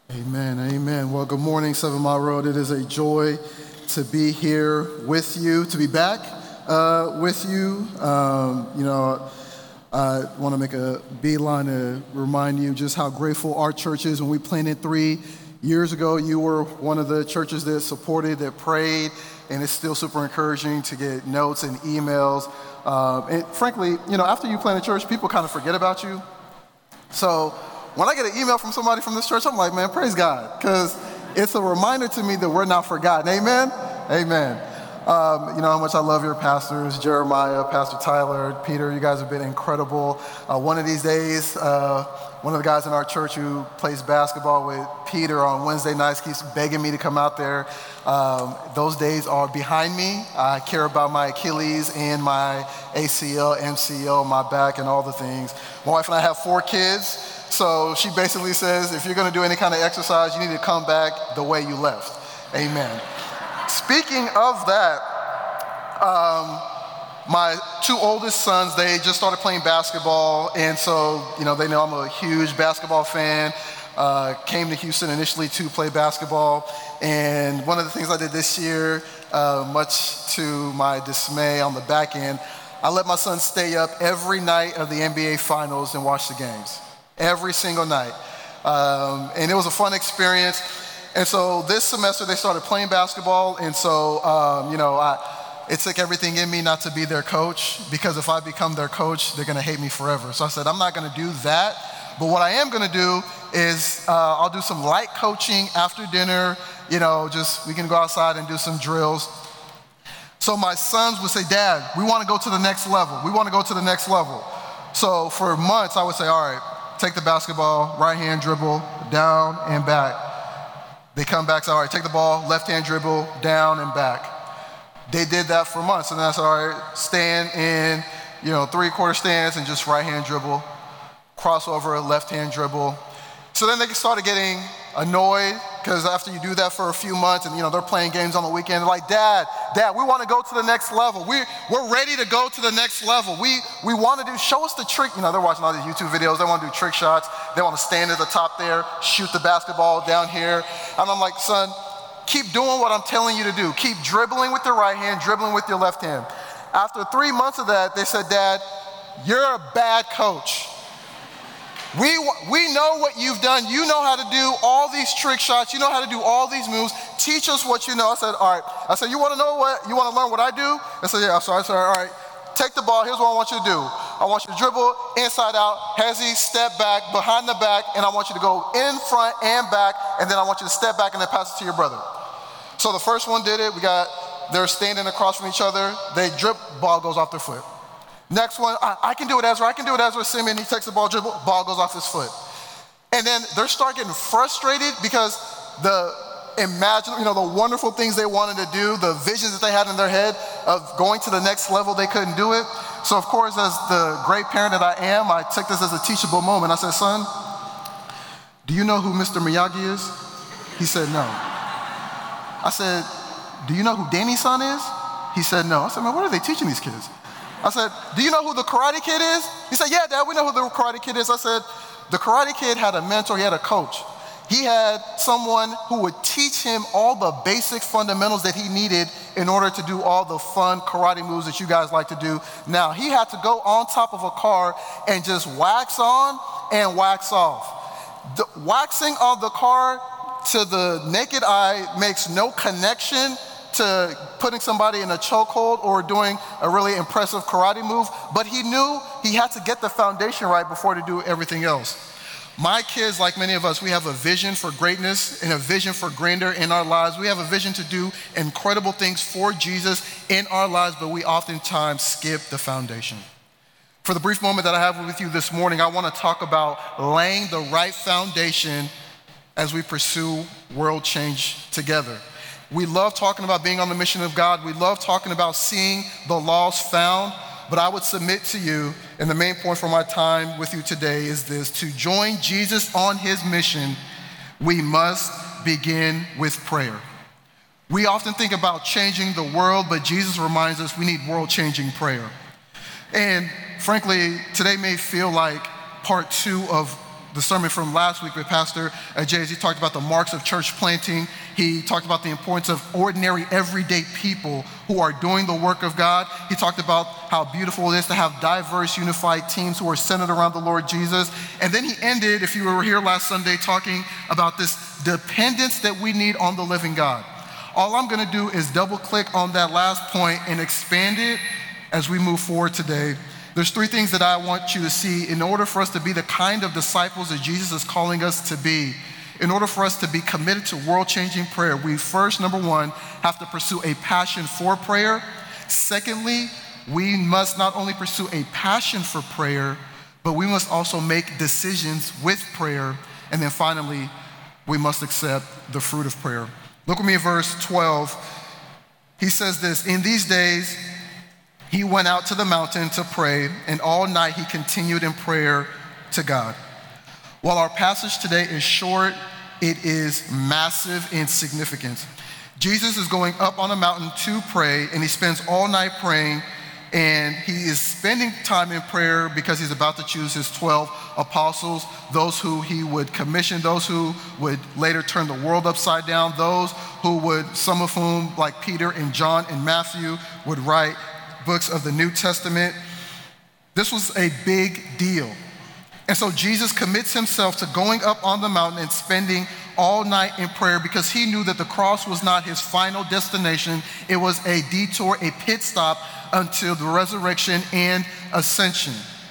Amen, amen. Well, good morning, 7 Mile Road. It is a joy to be here with you, to be back with you. I want to make a beeline to remind you just how grateful our church is. When we planted 3 years ago, you were one of the churches that supported, that prayed, and it's still super encouraging to get notes and emails. And frankly, after you plant a church, people kind of forget about you. So when I get an email from somebody from this church, I'm like, man, praise God, because it's a reminder to me that we're not forgotten. Amen? Amen. You know how much I love your pastors, Jeremiah, Pastor Tyler, Peter. You guys have been incredible. One of these days, one of the guys in our church who plays basketball with Peter on Wednesday nights keeps begging me to come out there. Those days are behind me. I care about my Achilles and my ACL, MCL, my back, and all the things. My wife and I have 4 kids. So she basically says, if you're going to do any kind of exercise, you need to come back the way you left. Amen. Speaking of that, my 2 oldest sons, they just started playing basketball. And so, they know I'm a huge basketball fan. Came to Houston initially to play basketball. And one of the things I did this year, much to my dismay on the back end, I let my son stay up every night of the NBA Finals and watch the games. Every single night. And it was a fun experience. And so this semester they started playing basketball. And so, it took everything in me not to be their coach, because if I become their coach, they're going to hate me forever. So I said, I'm not going to do that. But what I am going to do is I'll do some light coaching after dinner. We can go outside and do some drills. So my sons would say, Dad, we want to go to the next level. We want to go to the next level. So for months I would say, all right, take the basketball, right hand dribble, down and back. They come back, say, all right, take the ball, left hand dribble, down and back. They did that for months, and that's all right, stand in, 3/4 stance and just right hand dribble, crossover, left hand dribble. So then they started getting annoyed, because after you do that for a few months and they're playing games on the weekend, they're like, Dad, we want to go to the next level. We're ready to go to the next level. We want to show us the trick. They're watching all these YouTube videos. They want to do trick shots. They want to stand at the top there, shoot the basketball down here. And I'm like, son, keep doing what I'm telling you to do. Keep dribbling with your right hand, dribbling with your left hand. After 3 months of that, they said, Dad, you're a bad coach. We know what you've done. You know how to do all these trick shots. You know how to do all these moves. Teach us what you know. I said, all right. I said, you want to learn what I do? I said, yeah. So I said, all right, take the ball. Here's what I want you to do. I want you to dribble inside out, hezzy, step back, behind the back, and I want you to go in front and back, and then I want you to step back and then pass it to your brother. So the first one did it. They're standing across from each other. They dribble, ball goes off their foot. Next one, I can do it, Ezra. I can do it, Ezra. Simeon, he takes the ball, dribble, ball goes off his foot. And then they start getting frustrated because the wonderful things they wanted to do, the visions that they had in their head of going to the next level, they couldn't do it. So of course, as the great parent that I am, I took this as a teachable moment. I said, son, do you know who Mr. Miyagi is? He said, no. I said, do you know who Danny's son is? He said, no. I said, man, what are they teaching these kids? I said, do you know who the Karate Kid is? He said, yeah, Dad, we know who the Karate Kid is. I said, the Karate Kid had a mentor, he had a coach. He had someone who would teach him all the basic fundamentals that he needed in order to do all the fun karate moves that you guys like to do. Now, he had to go on top of a car and just wax on and wax off. The waxing of the car to the naked eye makes no connection to putting somebody in a chokehold or doing a really impressive karate move, but he knew he had to get the foundation right before to do everything else. My kids, like many of us, we have a vision for greatness and a vision for grandeur in our lives. We have a vision to do incredible things for Jesus in our lives, but we oftentimes skip the foundation. For the brief moment that I have with you this morning, I want to talk about laying the right foundation as we pursue world change together. We love talking about being on the mission of God. We love talking about seeing the lost found. But I would submit to you, and the main point for my time with you today is this: to join Jesus on his mission, we must begin with prayer. We often think about changing the world, but Jesus reminds us we need world-changing prayer. And frankly, today may feel like part 2 of the sermon from last week with Pastor Jay, as he talked about the marks of church planting. He talked about the importance of ordinary, everyday people who are doing the work of God. He talked about how beautiful it is to have diverse, unified teams who are centered around the Lord Jesus. And then he ended, if you were here last Sunday, talking about this dependence that we need on the living God. All I'm going to do is double click on that last point and expand it as we move forward today. There's three things that I want you to see in order for us to be the kind of disciples that Jesus is calling us to be. In order for us to be committed to world-changing prayer, we first, number one, have to pursue a passion for prayer. Secondly, we must not only pursue a passion for prayer, but we must also make decisions with prayer. And then finally, we must accept the fruit of prayer. Look with me at verse 12. He says this, "In these days, he went out to the mountain to pray, and all night he continued in prayer to God." While our passage today is short, it is massive in significance. Jesus is going up on a mountain to pray, and he spends all night praying, and he is spending time in prayer because he's about to choose his 12 apostles, those who he would commission, those who would later turn the world upside down, those who would, some of whom, like Peter and John and Matthew, would write books of the New Testament. This was a big deal. And so Jesus commits himself to going up on the mountain and spending all night in prayer because he knew that the cross was not his final destination. It was a detour, a pit stop until the resurrection and ascension,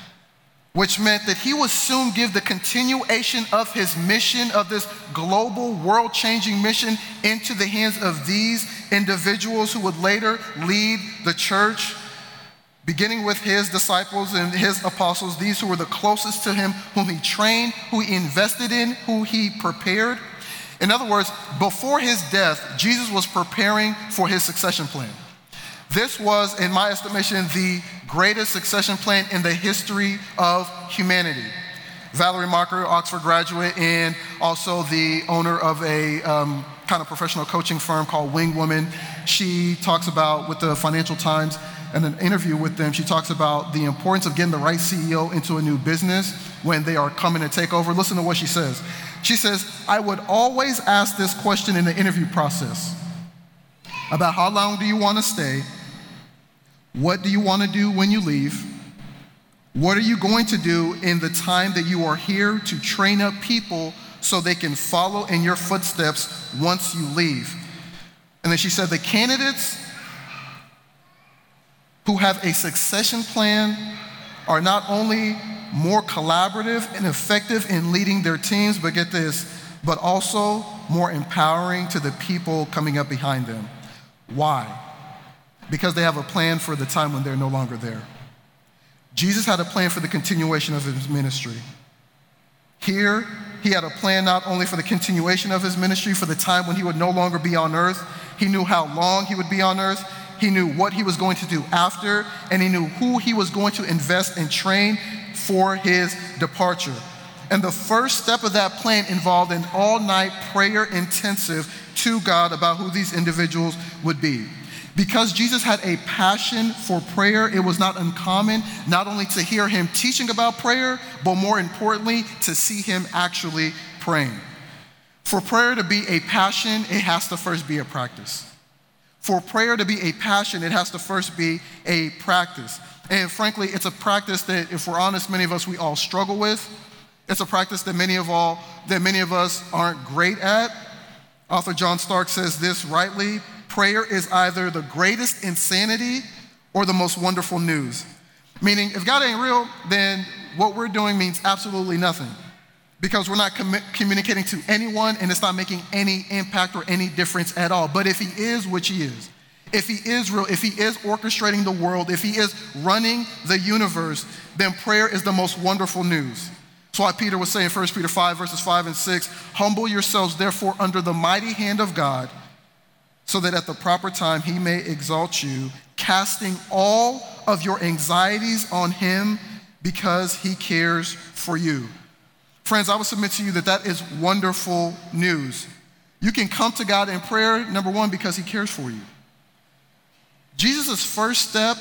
which meant that he would soon give the continuation of his mission, of this global world-changing mission, into the hands of these individuals who would later lead the church, beginning with his disciples and his apostles, these who were the closest to him, whom he trained, who he invested in, who he prepared. In other words, before his death, Jesus was preparing for his succession plan. This was, in my estimation, the greatest succession plan in the history of humanity. Valerie Mocker, Oxford graduate, and also the owner of a kind of professional coaching firm called Wing Woman. She talks about, with the Financial Times, in an interview with them, she talks about the importance of getting the right CEO into a new business when they are coming to take over. Listen to what she says. She says, "I would always ask this question in the interview process about how long do you want to stay? What do you want to do when you leave? What are you going to do in the time that you are here to train up people so they can follow in your footsteps once you leave?" And then she said, "The candidates who have a succession plan are not only more collaborative and effective in leading their teams, but get this, but also more empowering to the people coming up behind them." Why? Because they have a plan for the time when they're no longer there. Jesus had a plan for the continuation of his ministry. Here, he had a plan not only for the continuation of his ministry, for the time when he would no longer be on earth. He knew how long he would be on earth. He knew what he was going to do after, and he knew who he was going to invest and train for his departure. And the first step of that plan involved an all-night prayer intensive to God about who these individuals would be. Because Jesus had a passion for prayer, it was not uncommon not only to hear him teaching about prayer, but more importantly, to see him actually praying. For prayer to be a passion, it has to first be a practice. For prayer to be a passion, it has to first be a practice. And frankly, it's a practice that, if we're honest, many of us, we all struggle with. It's a practice that many of us aren't great at. Author John Stark says this rightly: prayer is either the greatest insanity or the most wonderful news. Meaning, if God ain't real, then what we're doing means absolutely nothing, because we're not communicating to anyone, and it's not making any impact or any difference at all. But if he is, which he is, if he is real, if he is orchestrating the world, if he is running the universe, then prayer is the most wonderful news. That's why Peter was saying in 1 Peter 5, verses 5 and 6, "Humble yourselves, therefore, under the mighty hand of God, so that at the proper time he may exalt you, casting all of your anxieties on him because he cares for you." Friends, I would submit to you that that is wonderful news. You can come to God in prayer, number one, because he cares for you. Jesus' first step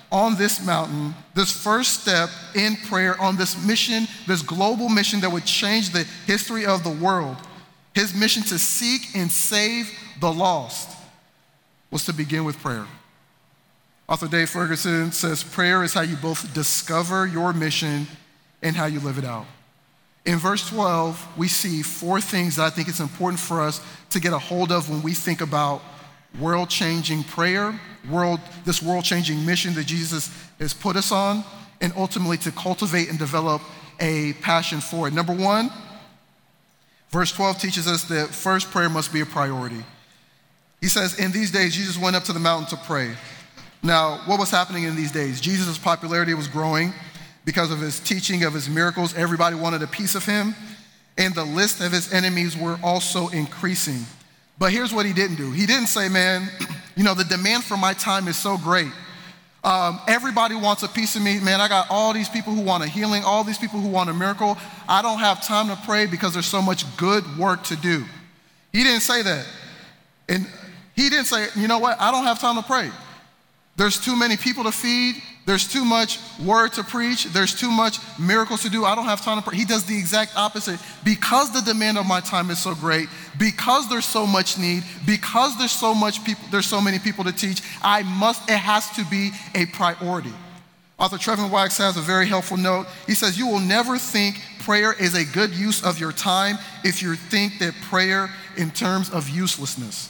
on this mountain, this first step in prayer on this mission, this global mission that would change the history of the world, his mission to seek and save the lost, was to begin with prayer. Author Dave Ferguson says, prayer is how you both discover your mission and how you live it out. In verse 12, we see 4 things that I think it's important for us to get a hold of when we think about world-changing prayer, this world-changing mission that Jesus has put us on, and ultimately to cultivate and develop a passion for it. Number 1, verse 12 teaches us that first, prayer must be a priority. He says, in these days, Jesus went up to the mountain to pray. Now, what was happening in these days? Jesus' popularity was growing because of his teaching, of his miracles. Everybody wanted a piece of him, and the list of his enemies were also increasing. But here's what he didn't do. He didn't say, man, the demand for my time is so great. Everybody wants a piece of me. Man, I got all these people who want a healing, all these people who want a miracle. I don't have time to pray because there's so much good work to do. He didn't say that. And he didn't say, you know what, I don't have time to pray. There's too many people to feed. There's too much word to preach. There's too much miracles to do. I don't have time to pray. He does the exact opposite. Because the demand of my time is so great, because there's so much need, because there's so many people to teach, it has to be a priority. Author Trevin Wax has a very helpful note. He says, you will never think prayer is a good use of your time if you think that prayer in terms of usefulness.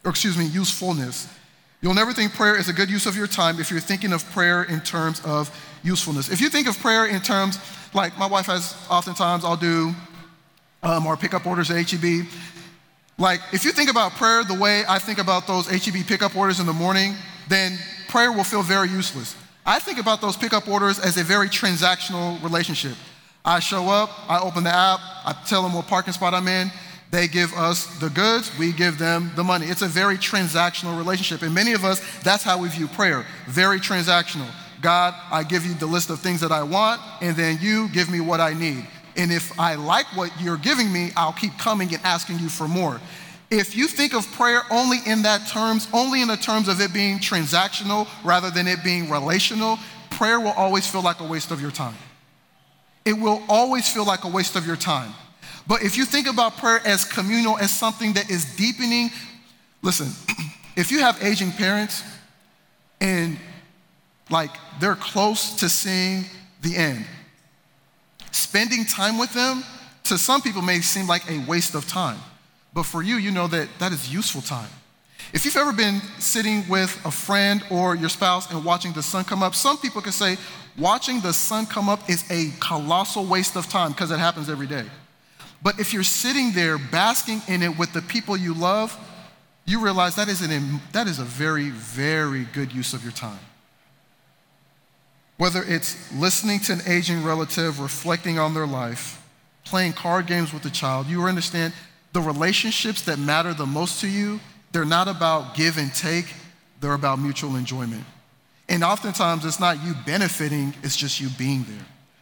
You'll never think prayer is a good use of your time if you're thinking of prayer in terms of usefulness. If you think of prayer in terms, like my wife has oftentimes, I'll do our pickup orders at HEB. Like, if you think about prayer the way I think about those HEB pickup orders in the morning, then prayer will feel very useless. I think about those pickup orders as a very transactional relationship. I show up, I open the app, I tell them what parking spot I'm in, they give us the goods, we give them the money. It's a very transactional relationship. And many of us, that's how we view prayer, very transactional. God, I give you the list of things that I want, and then you give me what I need. And if I like what you're giving me, I'll keep coming and asking you for more. If you think of prayer only in the terms of it being transactional rather than it being relational, prayer will always feel like a waste of your time. It will always feel like a waste of your time. But if you think about prayer as communal, as something that is deepening, listen, if you have aging parents and they're close to seeing the end, spending time with them to some people may seem like a waste of time. But for you, you know that is useful time. If you've ever been sitting with a friend or your spouse and watching the sun come up, some people can say watching the sun come up is a colossal waste of time because it happens every day. But if you're sitting there basking in it with the people you love, you realize that is a very, very good use of your time. Whether it's listening to an aging relative, reflecting on their life, playing card games with a child, you understand the relationships that matter the most to you, they're not about give and take, they're about mutual enjoyment. And oftentimes it's not you benefiting, it's just you being there.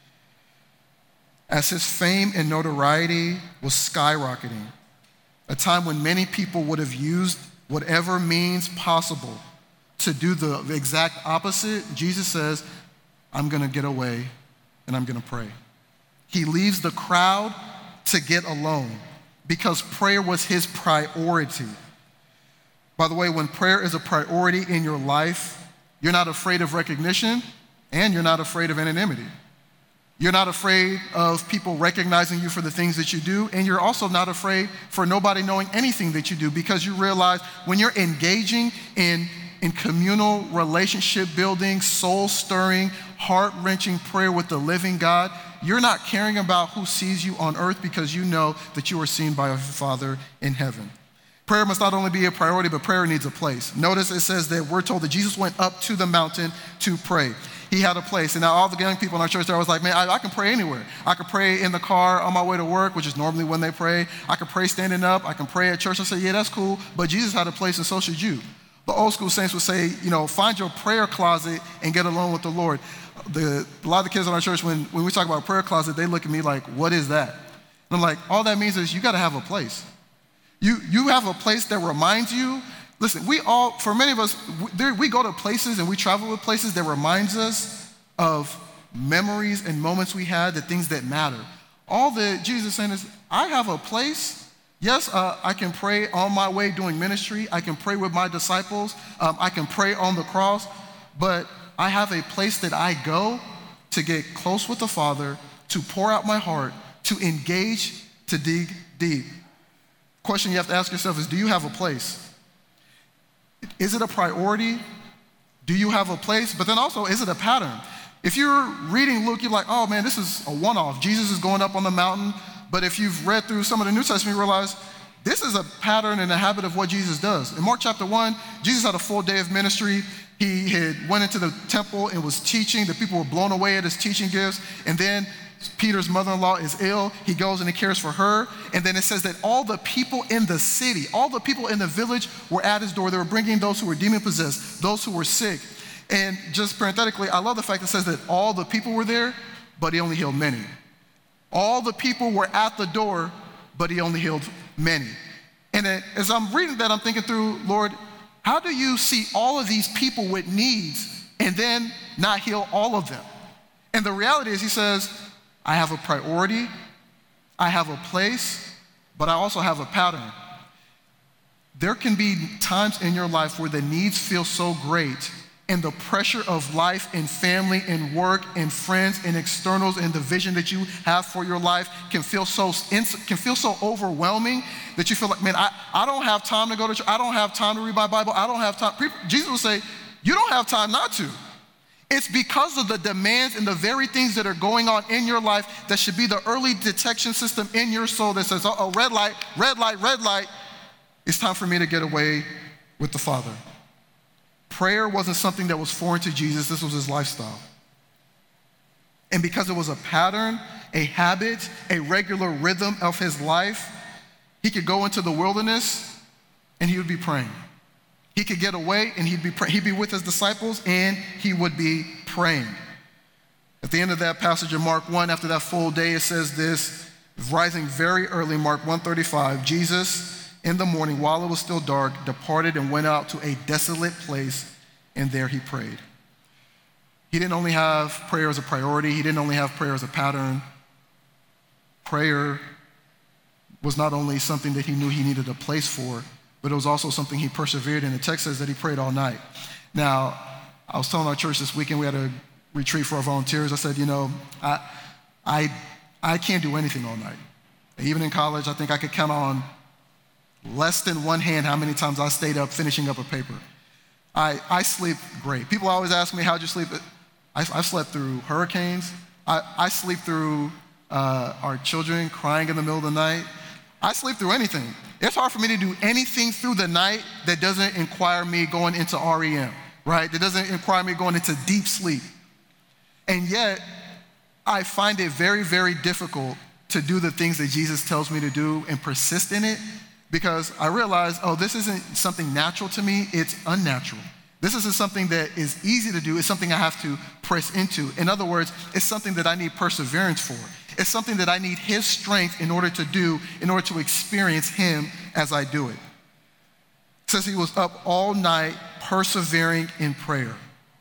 As his fame and notoriety was skyrocketing, a time when many people would have used whatever means possible to do the exact opposite, Jesus says, I'm gonna get away and I'm gonna pray. He leaves the crowd to get alone because prayer was his priority. By the way, when prayer is a priority in your life, you're not afraid of recognition and you're not afraid of anonymity. You're not afraid of people recognizing you for the things that you do, and you're also not afraid for nobody knowing anything that you do because you realize when you're engaging in communal relationship building, soul-stirring, heart-wrenching prayer with the living God, you're not caring about who sees you on earth because you know that you are seen by a Father in heaven. Prayer must not only be a priority, but prayer needs a place. Notice it says that we're told that Jesus went up to the mountain to pray. He had a place. And now all the young people in our church, I was like, man, I can pray anywhere. I can pray in the car on my way to work, which is normally when they pray. I can pray standing up. I can pray at church. I say, yeah, that's cool. But Jesus had a place and so should you. The old school saints would say, find your prayer closet and get alone with the Lord. A lot of the kids in our church, when we talk about prayer closet, they look at me like, what is that? And I'm like, all that means is you got to have a place. You have a place that reminds you listen, for many of us, we go to places and we travel to places that reminds us of memories and moments we had, the things that matter. All that Jesus is saying is, I have a place. Yes, I can pray on my way doing ministry. I can pray with my disciples. I can pray on the cross. But I have a place that I go to get close with the Father, to pour out my heart, to engage, to dig deep. Question you have to ask yourself is, do you have a place? Is it a priority? Do you have a place? But then also, is it a pattern? If you're reading Luke, you're like, oh man, this is a one-off. Jesus is going up on the mountain. But if you've read through some of the New Testament, you realize this is a pattern and a habit of what Jesus does. In Mark chapter 1, Jesus had a full day of ministry. He had went into the temple and was teaching. The people were blown away at his teaching gifts. And then Peter's mother-in-law is ill. He goes and he cares for her. And then it says that all the people in the city, all the people in the village were at his door. They were bringing those who were demon-possessed, those who were sick. And just parenthetically, I love the fact that it says that all the people were there, but he only healed many. All the people were at the door, but he only healed many. And as I'm reading that, I'm thinking through, Lord, how do you see all of these people with needs and then not heal all of them? And the reality is, he says, I have a priority, I have a place, but I also have a pattern. There can be times in your life where the needs feel so great, and the pressure of life and family and work and friends and externals and the vision that you have for your life can feel so overwhelming that you feel like, man, I don't have time to go to church. I don't have time to read my Bible. I don't have time. Jesus will say, you don't have time not to. It's because of the demands and the very things that are going on in your life that should be the early detection system in your soul that says, oh, red light, red light, red light. It's time for me to get away with the Father. Prayer wasn't something that was foreign to Jesus. This was his lifestyle. And because it was a pattern, a habit, a regular rhythm of his life, he could go into the wilderness and he would be praying. He could get away and he'd be with his disciples and he would be praying. At the end of that passage in Mark 1, after that full day, it says this, rising very early, Mark 1:35, Jesus, in the morning, while it was still dark, departed and went out to a desolate place, and there he prayed. He didn't only have prayer as a priority. He didn't only have prayer as a pattern. Prayer was not only something that he knew he needed a place for, but it was also something he persevered in. The text says that he prayed all night. Now, I was telling our church this weekend, we had a retreat for our volunteers. I said, I can't do anything all night. Even in college, I think I could count on less than one hand how many times I stayed up finishing up a paper. I sleep great. People always ask me, how'd you sleep? I've slept through hurricanes. I sleep through our children crying in the middle of the night. I sleep through anything. It's hard for me to do anything through the night that doesn't require me going into REM, right? That doesn't require me going into deep sleep. And yet, I find it very, very difficult to do the things that Jesus tells me to do and persist in it, because I realize, this isn't something natural to me, it's unnatural. This isn't something that is easy to do, it's something I have to press into. In other words, it's something that I need perseverance for. It's something that I need his strength in order to do, in order to experience him as I do it. It says he was up all night persevering in prayer.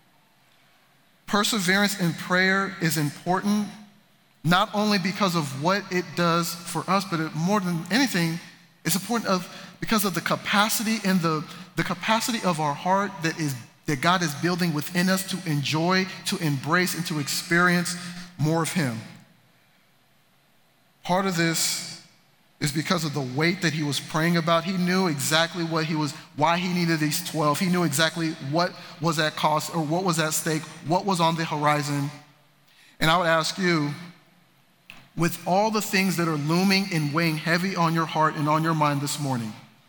Perseverance in prayer is important, not only because of what it does for us, but more than anything, it's important because of the capacity and the capacity of our heart that God is building within us to enjoy, to embrace, and to experience more of him. Part of this is because of the weight that he was praying about. He knew exactly why he needed these 12. He knew exactly what was at cost or what was at stake, what was on the horizon. And I would ask you, with all the things that are looming and weighing heavy on your heart and on your mind this morning,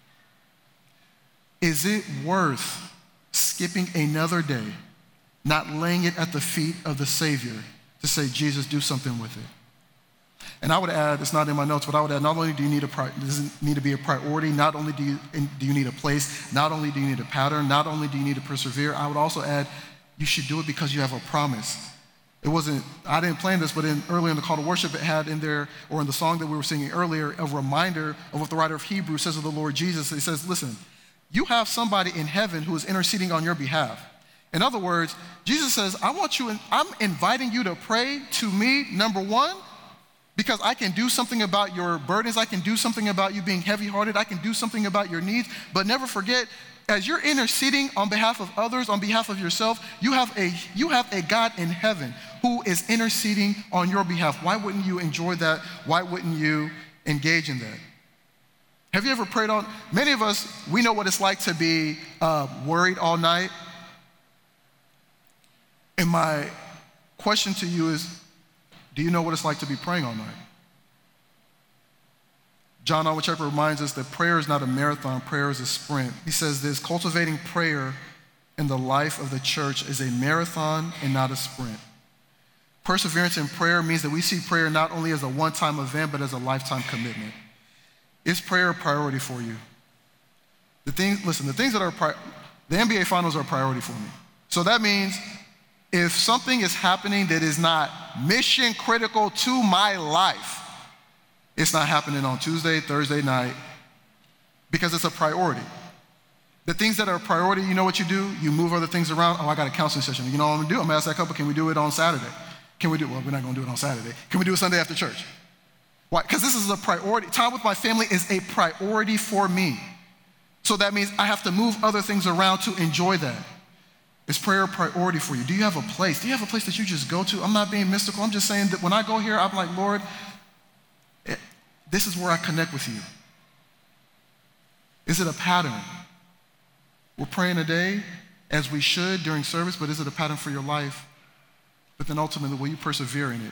is it worth skipping another day, not laying it at the feet of the Savior to say, Jesus, do something with it? And I would add, it's not in my notes, but I would add, not only does it need to be a priority, not only do you need a place, not only do you need a pattern, not only do you need to persevere, I would also add, you should do it because you have a promise. I didn't plan this, but earlier in the call to worship, it had in there, or in the song that we were singing earlier, a reminder of what the writer of Hebrews says of the Lord Jesus. He says, listen, you have somebody in heaven who is interceding on your behalf. In other words, Jesus says, I'm inviting you to pray to me, number one, because I can do something about your burdens. I can do something about you being heavy-hearted. I can do something about your needs. But never forget, as you're interceding on behalf of others, on behalf of yourself, you have a God in heaven who is interceding on your behalf. Why wouldn't you enjoy that? Why wouldn't you engage in that? Have you ever prayed on? Many of us, we know what it's like to be worried all night. And my question to you is, do you know what it's like to be praying all night? John Onwuchekwa reminds us that prayer is not a marathon, prayer is a sprint. He says this, cultivating prayer in the life of the church is a marathon and not a sprint. Perseverance in prayer means that we see prayer not only as a one-time event, but as a lifetime commitment. Is prayer a priority for you? The things that are, the NBA finals are a priority for me. So that means if something is happening that is not mission critical to my life, it's not happening on Tuesday, Thursday night, because it's a priority. The things that are a priority, you know what you do? You move other things around. Oh, I got a counseling session. You know what I'm gonna do? I'm gonna ask that couple, can we do it on Saturday? Well, we're not gonna do it on Saturday. Can we do it Sunday after church? Why? Because this is a priority. Time with my family is a priority for me. So that means I have to move other things around to enjoy that. Is prayer a priority for you? Do you have a place? Do you have a place that you just go to? I'm not being mystical. I'm just saying that when I go here, I'm like, Lord, this is where I connect with you. Is it a pattern? We're praying a day as we should during service, but is it a pattern for your life? But then ultimately, will you persevere in it?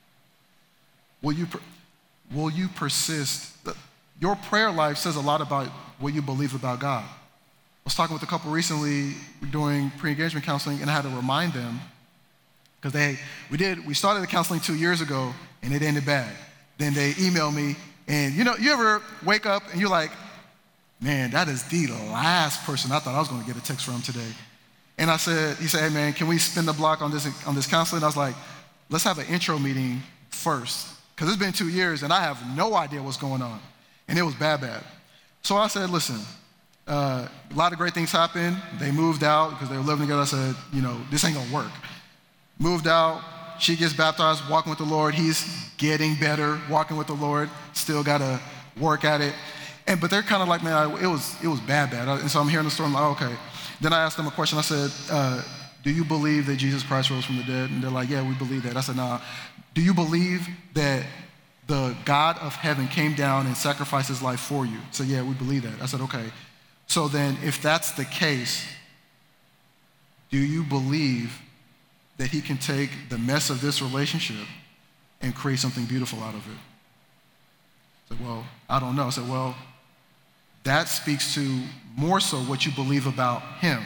Will you persist? Your prayer life says a lot about what you believe about God. I was talking with a couple recently doing pre-engagement counseling, and I had to remind them, because we started the counseling 2 years ago, and it ended bad. Then they emailed me, and you ever wake up and you're like, man, that is the last person I thought I was going to get a text from today. And he said, hey man, can we spin the block on this counseling? I was like, let's have an intro meeting first, because it's been 2 years and I have no idea what's going on. And it was bad. So I said, listen, a lot of great things happened. They moved out because they were living together. I said, this ain't gonna work. Moved out, she gets baptized, walking with the Lord. He's getting better, walking with the Lord. Still gotta work at it. But they're kind of like, man, it was bad. And so I'm hearing the story, I'm like, okay. Then I asked them a question. I said, do you believe that Jesus Christ rose from the dead? And they're like, yeah, we believe that. I said, nah. Do you believe that the God of heaven came down and sacrificed his life for you? So yeah, we believe that. I said, okay. So then if that's the case, do you believe that he can take the mess of this relationship and create something beautiful out of it? I said, well, I don't know. I said, well, that speaks to more so what you believe about him.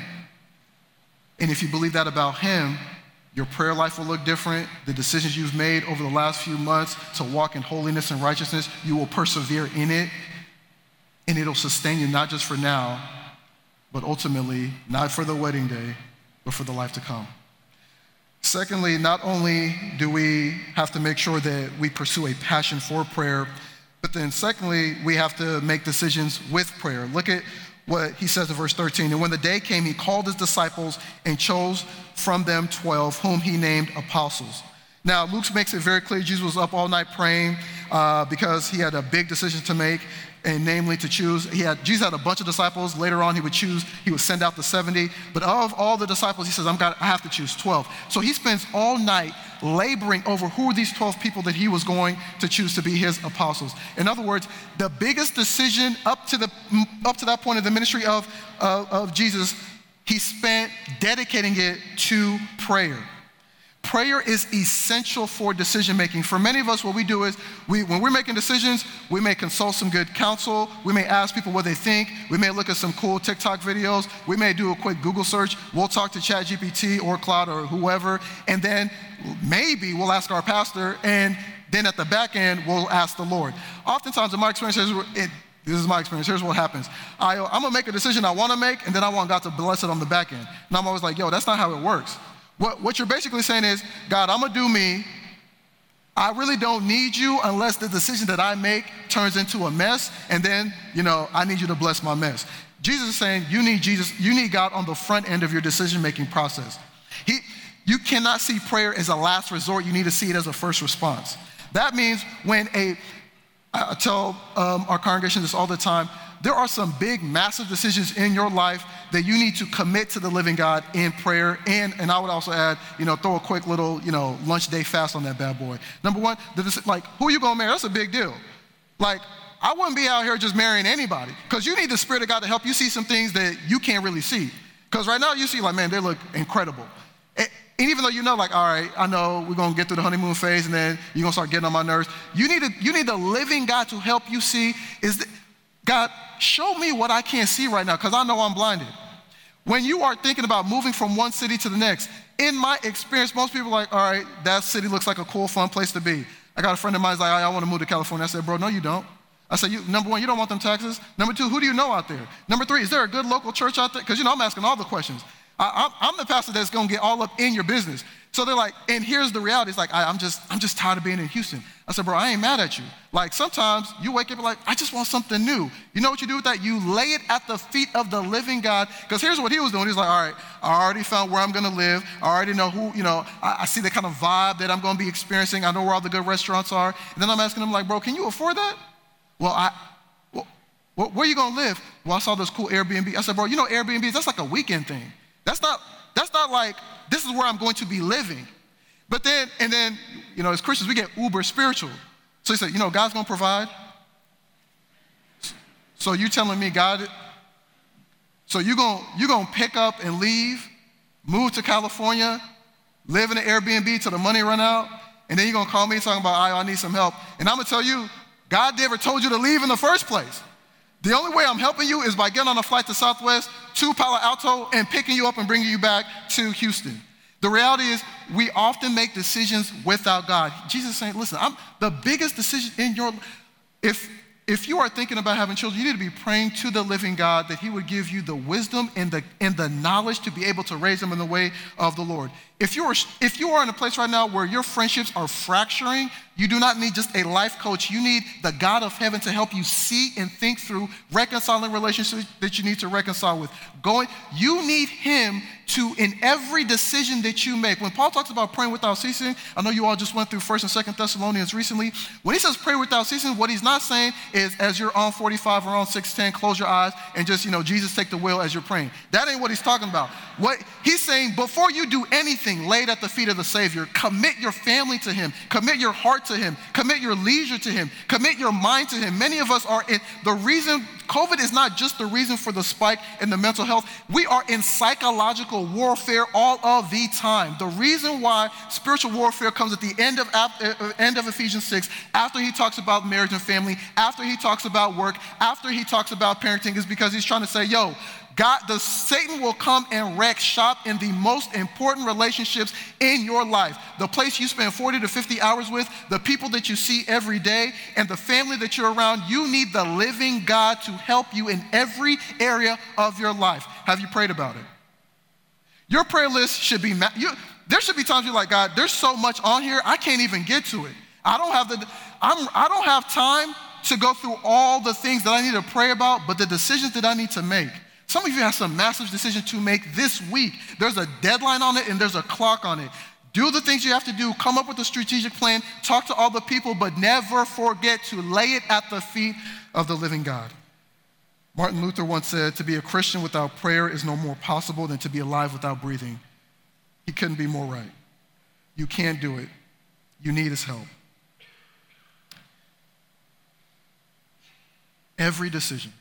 And if you believe that about him, your prayer life will look different. The decisions you've made over the last few months to walk in holiness and righteousness, you will persevere in it, and it'll sustain you not just for now, but ultimately not for the wedding day, but for the life to come. Secondly, not only do we have to make sure that we pursue a passion for prayer, but then secondly, we have to make decisions with prayer. Look at what he says in verse 13. And when the day came, he called his disciples and chose from them 12, whom he named apostles. Now, Luke makes it very clear Jesus was up all night praying because he had a big decision to make, and namely to choose. Jesus had a bunch of disciples. Later on, he would send out the 70. But of all the disciples, he says, I have to choose 12. So he spends all night laboring over who are these 12 people that he was going to choose to be his apostles. In other words, the biggest decision up to that point of the ministry of Jesus, he spent dedicating it to prayer. Prayer is essential for decision making. For many of us, what we do is, when we're making decisions, we may consult some good counsel. We may ask people what they think. We may look at some cool TikTok videos. We may do a quick Google search. We'll talk to ChatGPT or Claude or whoever, and then maybe we'll ask our pastor, and then at the back end, we'll ask the Lord. Oftentimes, in my experience, this is my experience. Here's what happens. I'm going to make a decision I want to make, and then I want God to bless it on the back end. And I'm always like, yo, that's not how it works. What you're basically saying is, God, I'm going to do me. I really don't need you unless the decision that I make turns into a mess, and then, I need you to bless my mess. Jesus is saying you need Jesus, you need God on the front end of your decision-making process. You cannot see prayer as a last resort. You need to see it as a first response. That means I tell our congregation this all the time, there are some big, massive decisions in your life that you need to commit to the living God in prayer. And I would also add, throw a quick little, lunch day fast on that bad boy. Number one, who you gonna marry? That's a big deal. Like, I wouldn't be out here just marrying anybody, because you need the Spirit of God to help you see some things that you can't really see. Because right now you see, like, man, they look incredible. And even though all right, I know we're going to get through the honeymoon phase and then you're going to start getting on my nerves, you need the living God to help you see, God, show me what I can't see right now, because I know I'm blinded. When you are thinking about moving from one city to the next, in my experience, most people are like, all right, that city looks like a cool, fun place to be. I got a friend of mine who's like, I want to move to California. I said, bro, no, you don't. I said, number one, you don't want them taxes. Number two, who do you know out there? Number three, is there a good local church out there? Because, I'm asking all the questions. I'm the pastor that's going to get all up in your business. So they're like, and here's the reality. It's like, I'm just tired of being in Houston. I said, bro, I ain't mad at you. Like, sometimes you wake up and like, I just want something new. You know what you do with that? You lay it at the feet of the living God. Because here's what he was doing. He's like, all right, I already found where I'm going to live. I already know who, I see the kind of vibe that I'm going to be experiencing. I know where all the good restaurants are. And then I'm asking him, like, bro, can you afford that? Well, where are you going to live? Well, I saw this cool Airbnb. I said, bro, Airbnbs, that's like a weekend thing. That's not like, this is where I'm going to be living. But then, as Christians, we get uber spiritual. So he said, God's going to provide. So you telling me God, so you're going to pick up and leave, move to California, live in an Airbnb till the money run out, and then you're going to call me talking about, I need some help. And I'm going to tell you, God never told you to leave in the first place. The only way I'm helping you is by getting on a flight to Southwest, to Palo Alto, and picking you up and bringing you back to Houston. The reality is, we often make decisions without God. Jesus is saying, listen, the biggest decision in your life, if you are thinking about having children, you need to be praying to the living God that he would give you the wisdom and the knowledge to be able to raise them in the way of the Lord. If you are in a place right now where your friendships are fracturing, you do not need just a life coach. You need the God of heaven to help you see and think through reconciling relationships that you need to reconcile with. You need him to, in every decision that you make. When Paul talks about praying without ceasing, I know you all just went through 1st and 2nd Thessalonians recently. When he says pray without ceasing, what he's not saying is as you're on 45 or on 610, close your eyes and just, Jesus take the wheel as you're praying. That ain't what he's talking about. What he's saying, before you do anything, lay it at the feet of the Savior. Commit your family to him. Commit your heart to him. Commit your leisure to him. Commit your mind to him. Many of us are in the reason, COVID is not just the reason for the spike in the mental health. We are in psychological warfare all of the time. The reason why spiritual warfare comes at the end of Ephesians 6, after he talks about marriage and family, after he talks about work, after he talks about parenting, is because he's trying to say, Satan will come and wreck shop in the most important relationships in your life. The place you spend 40 to 50 hours with, the people that you see every day, and the family that you're around. You need the living God to help you in every area of your life. Have you prayed about it? Your prayer list should be, there should be times you're like, God, there's so much on here, I can't even get to it. I don't have time to go through all the things that I need to pray about, but the decisions that I need to make. Some of you have some massive decisions to make this week. There's a deadline on it and there's a clock on it. Do the things you have to do, come up with a strategic plan, talk to all the people, but never forget to lay it at the feet of the living God. Martin Luther once said, to be a Christian without prayer is no more possible than to be alive without breathing. He couldn't be more right. You can't do it. You need his help. Every decision,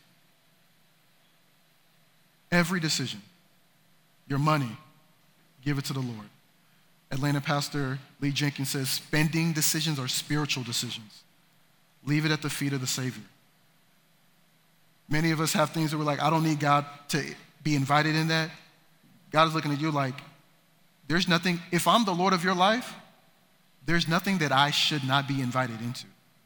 your money, give it to the Lord. Atlanta pastor Lee Jenkins says, spending decisions are spiritual decisions. Leave it at the feet of the Savior. Many of us have things that we're like, I don't need God to be invited in that. God is looking at you like, there's nothing, if I'm the Lord of your life, there's nothing that I should not be invited into.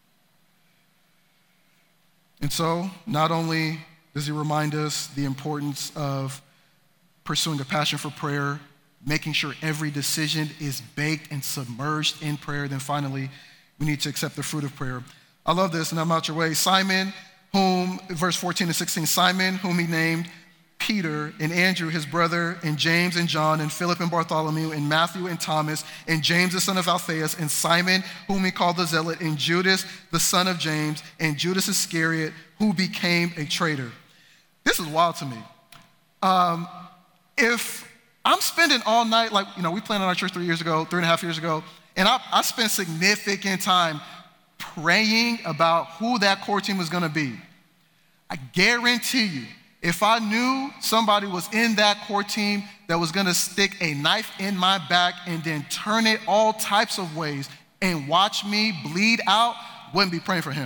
And so, not only does he remind us the importance of pursuing a passion for prayer, making sure every decision is baked and submerged in prayer, then finally, we need to accept the fruit of prayer. I love this, and I'm out your way. Simon whom, verse 14 to 16, Simon, whom he named Peter, and Andrew, his brother, and James and John, and Philip and Bartholomew, and Matthew and Thomas, and James the son of Alphaeus, and Simon, whom he called the Zealot, and Judas, the son of James, and Judas Iscariot, who became a traitor. This is wild to me. If I'm spending all night, like, we planted our church 3.5 years ago, and I spent significant time praying about who that core team was gonna be. I guarantee you, if I knew somebody was in that core team that was gonna stick a knife in my back and then turn it all types of ways and watch me bleed out, wouldn't be praying for him.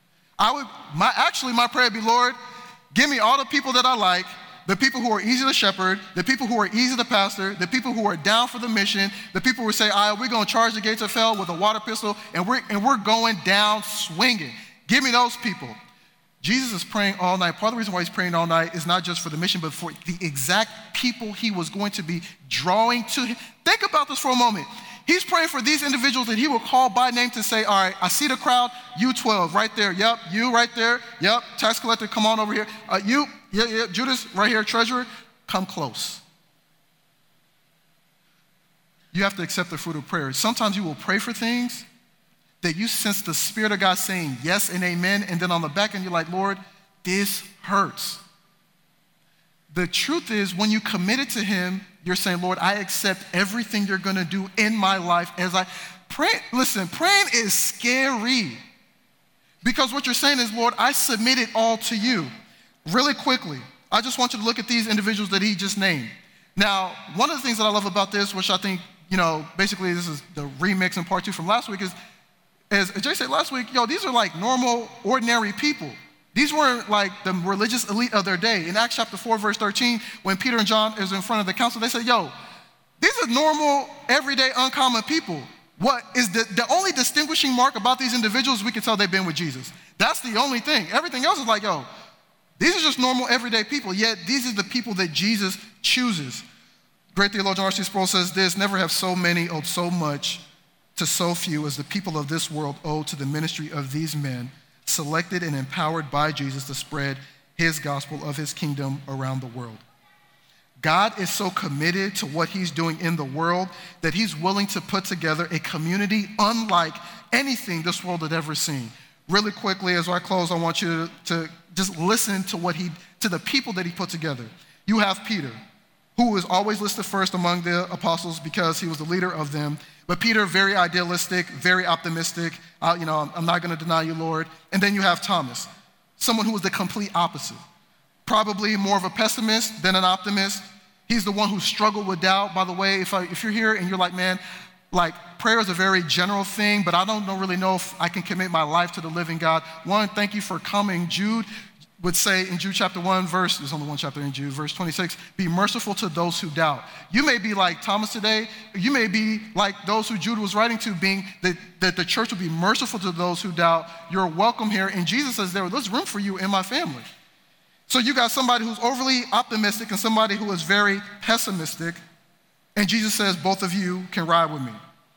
My prayer would be, Lord, give me all the people that I like, the people who are easy to shepherd, the people who are easy to pastor, the people who are down for the mission, the people who say, all right, we're gonna charge the gates of hell with a water pistol, and we're going down swinging. Give me those people. Jesus is praying all night. Part of the reason why he's praying all night is not just for the mission, but for the exact people he was going to be drawing to him. Think about this for a moment. He's praying for these individuals that he will call by name to say, all right, I see the crowd, you 12, right there, yep, you right there, yep, tax collector, come on over here, Judas, right here, treasurer, come close. You have to accept the fruit of prayer. Sometimes you will pray for things that you sense the Spirit of God saying yes and amen, and then on the back end you're like, Lord, this hurts. The truth is, when you commit it to him, you're saying, Lord, I accept everything you're gonna do in my life as I pray. Listen, praying is scary because what you're saying is, Lord, I submit it all to you. Really quickly, I just want you to look at these individuals that he just named. Now, one of the things that I love about this, which I think, basically this is the remix in part 2 from last week, is, as Jay said last week, these are like normal, ordinary people. These weren't like the religious elite of their day. In Acts chapter 4, verse 13, when Peter and John is in front of the council, they said, these are normal, everyday, uncommon people. What is the only distinguishing mark about these individuals, we can tell they've been with Jesus. That's the only thing. Everything else is like, these are just normal, everyday people, yet these are the people that Jesus chooses. Great theologian R.C. Sproul says this, never have so many owed so much to so few as the people of this world owe to the ministry of these men, selected and empowered by Jesus to spread his gospel of his kingdom around the world. God is so committed to what he's doing in the world that he's willing to put together a community unlike anything this world had ever seen. Really quickly, as I close, I want you to just listen to to the people that he put together. You have Peter, who is always listed first among the apostles because he was the leader of them. But Peter, very idealistic, very optimistic. I'm not going to deny you, Lord. And then you have Thomas, someone who was the complete opposite. Probably more of a pessimist than an optimist. He's the one who struggled with doubt. By the way, if you're here and you're like, man, prayer is a very general thing, but I don't really know if I can commit my life to the living God. One, thank you for coming. Jude would say in Jude chapter 1, there's only one chapter in Jude, verse 26, be merciful to those who doubt. You may be like Thomas today. You may be like those who Jude was writing to, being that the church will be merciful to those who doubt. You're welcome here. And Jesus says there's room for you in my family. So you got somebody who's overly optimistic and somebody who is very pessimistic. And Jesus says, both of you can ride with me.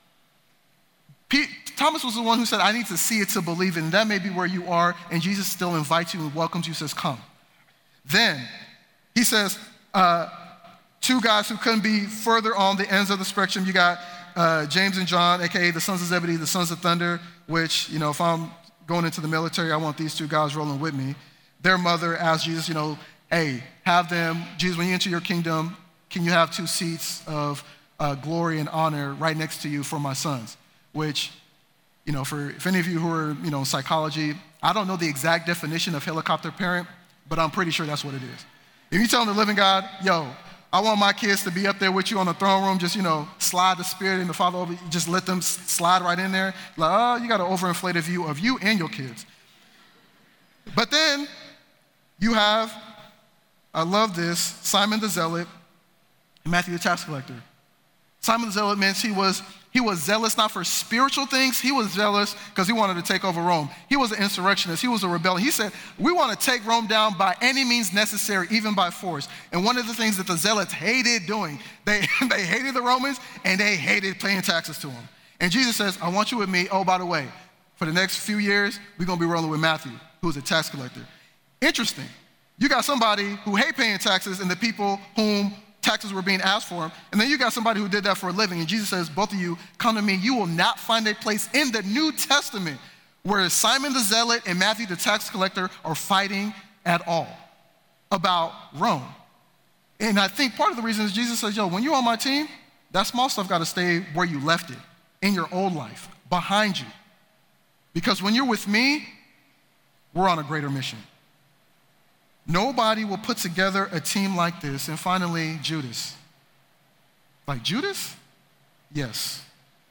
Thomas was the one who said, I need to see it to believe it, and that may be where you are, and Jesus still invites you and welcomes you, says, come. Then he says, two guys who couldn't be further on the ends of the spectrum. You got James and John, aka the sons of Zebedee, the sons of thunder, which, if I'm going into the military, I want these two guys rolling with me. Their mother asked Jesus, hey, have them, Jesus, when you enter your kingdom, can you have two seats of glory and honor right next to you for my sons? Which, if any of you who are, in psychology, I don't know the exact definition of helicopter parent, but I'm pretty sure that's what it is. If you tell the living God, I want my kids to be up there with you on the throne room, just, slide the Spirit and the Father over, just let them slide right in there. Like, you got an overinflated view of you and your kids. But then you have, I love this, Simon the Zealot, and Matthew the tax collector. Simon the Zealot means he was zealous not for spiritual things. He was zealous because he wanted to take over Rome. He was an insurrectionist. He was a rebellion. He said, we want to take Rome down by any means necessary, even by force. And one of the things that the Zealots hated doing, they hated the Romans and they hated paying taxes to them. And Jesus says, I want you with me. Oh, by the way, for the next few years, we're going to be rolling with Matthew, who's a tax collector. Interesting. You got somebody who hate paying taxes and the people whom taxes were being asked for him. And then you got somebody who did that for a living. And Jesus says, both of you, come to me. You will not find a place in the New Testament where Simon the Zealot and Matthew the tax collector are fighting at all about Rome. And I think part of the reason is Jesus says, when you're on my team, that small stuff got to stay where you left it, in your old life, behind you. Because when you're with me, we're on a greater mission. Nobody will put together a team like this. And finally, Judas. Like Judas? Yes.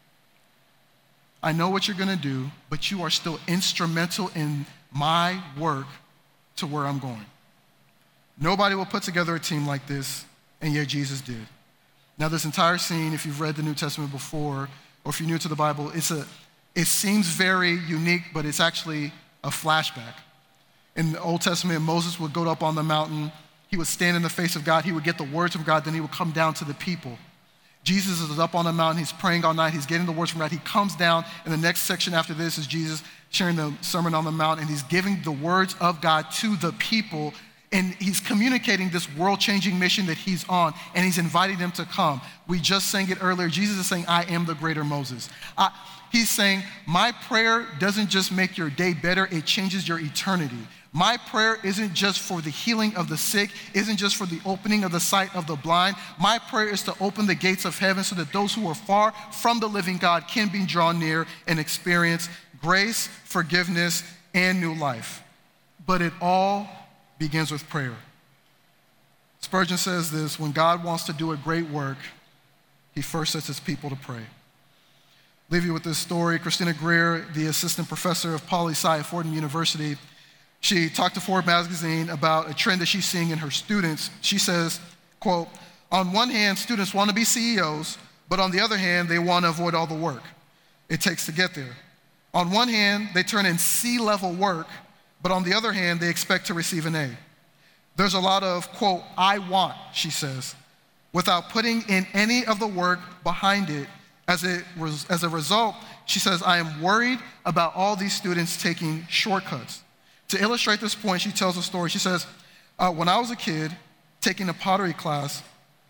I know what you're going to do, but you are still instrumental in my work to where I'm going. Nobody will put together a team like this, and yet Jesus did. Now, this entire scene, if you've read the New Testament before, or if you're new to the Bible, it seems very unique, but it's actually a flashback. In the Old Testament, Moses would go up on the mountain. He would stand in the face of God. He would get the words from God. Then he would come down to the people. Jesus is up on the mountain. He's praying all night. He's getting the words from God. He comes down, and the next section after this is Jesus sharing the Sermon on the Mount, and he's giving the words of God to the people, and he's communicating this world-changing mission that he's on, and he's inviting them to come. We just sang it earlier. Jesus is saying, I am the greater Moses. He's saying, my prayer doesn't just make your day better, it changes your eternity. My prayer isn't just for the healing of the sick, isn't just for the opening of the sight of the blind. My prayer is to open the gates of heaven so that those who are far from the living God can be drawn near and experience grace, forgiveness, and new life. But it all begins with prayer. Spurgeon says this, when God wants to do a great work, he first sets his people to pray. Leave you with this story. Christina Greer, the assistant professor of poli-sci at Fordham University, she talked to Forbes magazine about a trend that she's seeing in her students. She says, quote, on one hand, students want to be CEOs, but on the other hand, they want to avoid all the work it takes to get there. On one hand, they turn in C-level work, but on the other hand, they expect to receive an A. There's a lot of, quote, I want, she says, without putting in any of the work behind it. As a result, she says, I am worried about all these students taking shortcuts. To illustrate this point, she tells a story. She says, when I was a kid taking a pottery class,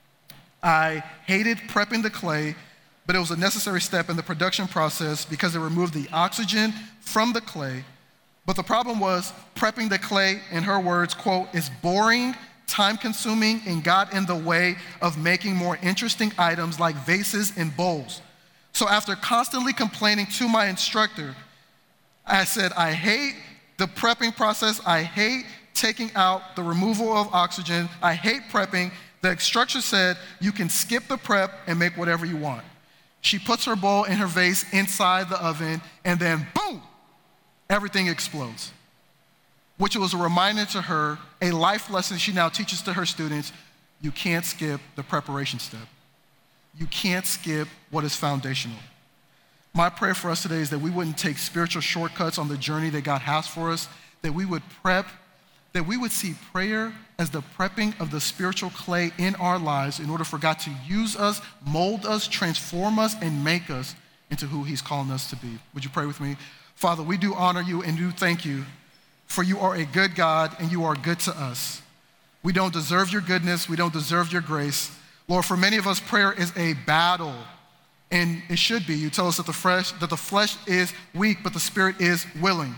I hated prepping the clay, but it was a necessary step in the production process because it removed the oxygen from the clay. But the problem was prepping the clay, in her words, quote, is boring, time-consuming, and got in the way of making more interesting items like vases and bowls. So after constantly complaining to my instructor, I said, I hate the prepping process. I hate taking out the removal of oxygen. I hate prepping. The instructor said, you can skip the prep and make whatever you want. She puts her bowl and her vase inside the oven, and then boom, everything explodes. Which was a reminder to her, a life lesson she now teaches to her students. You can't skip the preparation step. You can't skip what is foundational. My prayer for us today is that we wouldn't take spiritual shortcuts on the journey that God has for us, that we would prep, that we would see prayer as the prepping of the spiritual clay in our lives in order for God to use us, mold us, transform us, and make us into who he's calling us to be. Would you pray with me? Father, we do honor you and do thank you, for you are a good God and you are good to us. We don't deserve your goodness. We don't deserve your grace. Lord, for many of us, prayer is a battle. And it should be. You tell us that the flesh is weak, but the spirit is willing.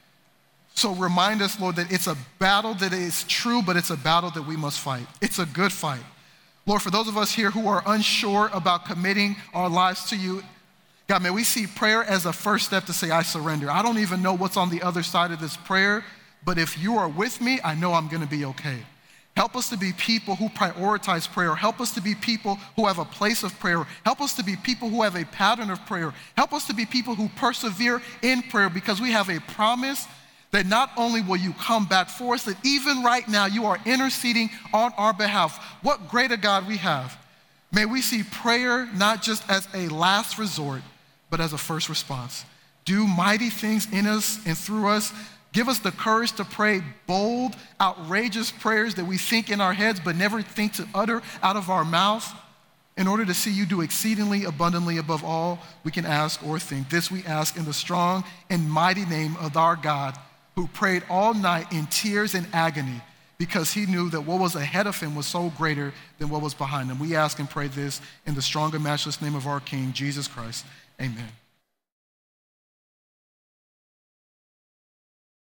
So remind us, Lord, that it's a battle that is true, but it's a battle that we must fight. It's a good fight. Lord, for those of us here who are unsure about committing our lives to you, God, may we see prayer as a first step to say, I surrender. I don't even know what's on the other side of this prayer, but if you are with me, I know I'm going to be okay. Help us to be people who prioritize prayer. Help us to be people who have a place of prayer. Help us to be people who have a pattern of prayer. Help us to be people who persevere in prayer, because we have a promise that not only will you come back for us, that even right now you are interceding on our behalf. What greater God we have. May we see prayer not just as a last resort, but as a first response. Do mighty things in us and through us. Give us the courage to pray bold, outrageous prayers that we think in our heads but never think to utter out of our mouth, in order to see you do exceedingly abundantly above all we can ask or think. This we ask in the strong and mighty name of our God, who prayed all night in tears and agony because he knew that what was ahead of him was so greater than what was behind him. We ask and pray this in the strong and matchless name of our King, Jesus Christ. Amen.